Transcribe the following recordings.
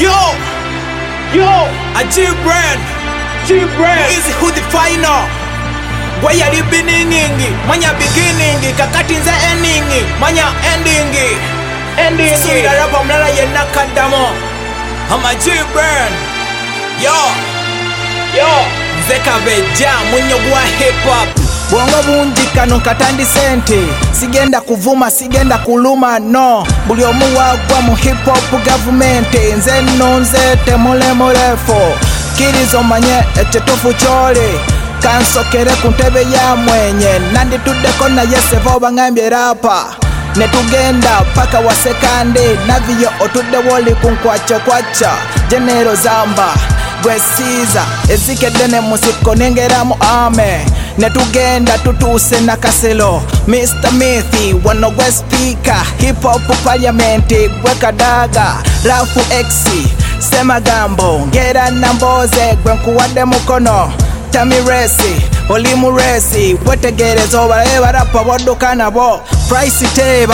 Yo, a G-Brand, easy who the final. Why are you beginning? Manya beginning, kakati nza ending. Manya ending. Sweet rapa mlala yena kadamo. I'm a G-Brand. Yo, Zeka veja munyo gwa hip hop. Bwongo bungi kano katandi sente. Sigenda kuvuma, sigenda kuluma, no. Buli omu wagwa mu hip hop government. Nze nonze temule mulefo. Kirizo manye ekitufu kyole. Kansokere ku ntebe ya mwenye. Nandituddeko naye Sevo bangambye rapa. Netugenda paka wa sekande. Naviyo otudde woli kunkwacakwaca. Genero zamba gwesiza ezikedde ne musiko nengeramu ame. Netugenda tutuse na kaselo. Mr. Mithi wano gwe speaker. Hip hop parliament gwe kadaga. Rafu X Semagambo ngera namboze gwe nkuwadde mukono. Tamiresi Olimuresi wetegereza obaleba rapa bodduka nabo. Price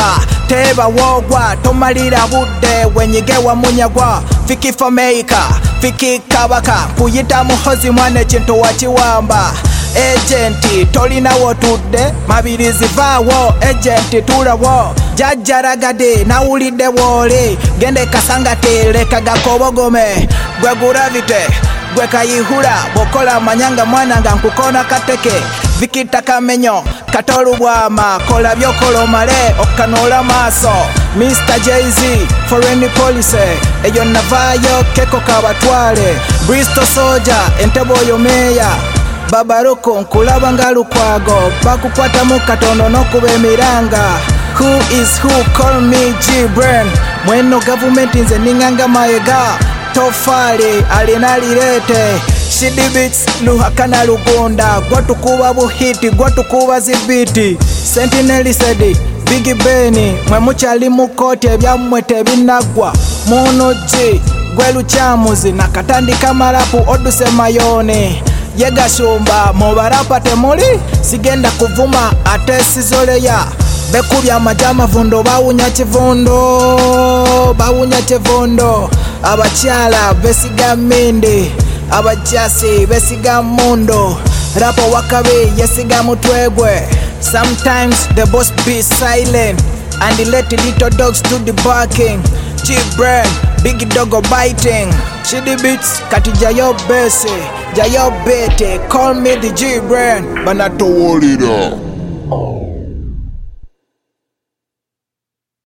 teba wogwa tomalira budde wenyige wamunyagwa. Fiki Fameka Fiki Kabaka kuyita muhozi mwane kintu wakiwamba. Agenti tolina wotudde mabirizi vaawo. Agenti tulawo jajjaragade nawulidde bwole. Gende kasangate leka gakobogome. Gwe guravite gwe kayihura bokola manyanga mwana nga nkukona kateke. Vikita kamenyo katolu bwama kola byokola omale okanola maaso. Mr. Jay-Z foreign policy eyo navayo keko kabatwale. Bristol Soldier entebo oyo meya. Babaruko nkulaba nga lukwago bakukwata mu katondo n'okuba emiranga. Who is who? Call me G-Brand. Mweno government nze ninganga maega. Tofali alina lirete. Shidi beats luhakana lugunda. Gwatukuba buhiti gwatukuba zibiti. Sentinel said Big Benny mwe mukyali mukoti ebyammwe tebinagwa. Muno G gwe lukyamuzi nakatandika marapu oduse mayone. Yegashumba mubarapa temuli sigenda kuvuma ate sizoleya. Bekubya amajama vundo bawunya kivundo. Abakyala besiga mindi, abajasi besiga mundo. Rapa wakabe yesiga mutwegwe. Sometimes the boss be silent and let the little dogs do the barking. G-Brand, big doggo biting. Shidi beats kati jayo bese, jayo bete. Call me the G-Brand, Banato Warrior.